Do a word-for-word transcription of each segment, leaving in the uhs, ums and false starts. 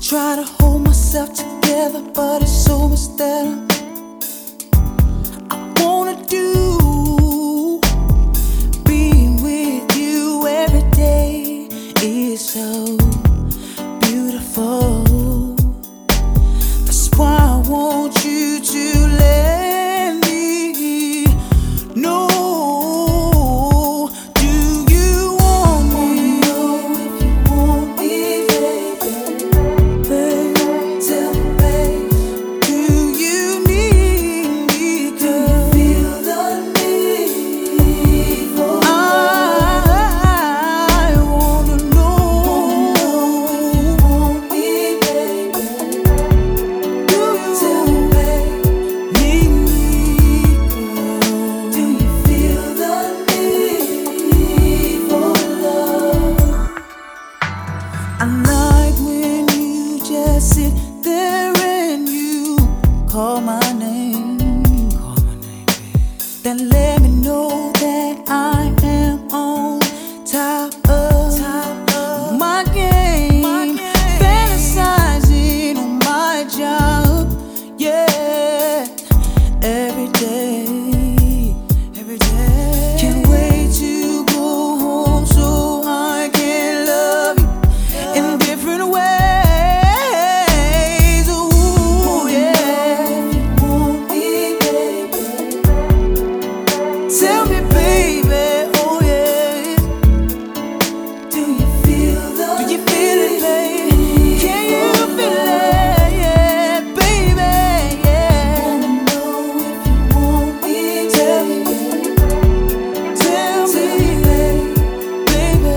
Try to hold myself together, but it's so much that I wanna do. Being with you every day is so beautiful. That's why I want you to let me know. I like when you just sit there and you call my name, call my name, baby. Then let me know that I am on top of, top of my game, my game. Fantasizing on my job, yeah, every day, every day. Can't wait to go home so I can love you in different ways. Ooh, yeah. Want me, baby. Tell me, baby, oh yeah. Do you feel the Do you feel it, baby? Can you feel it, yeah, baby, yeah. Wanna know if you want me, tell me, tell me, baby.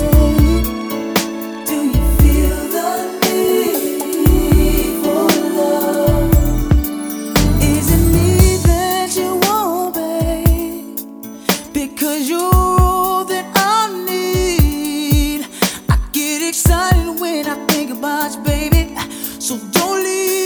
Do you feel the need for love? Is it me that you want, babe? Because you're all that I need. I get excited when I think about you, baby. So don't leave.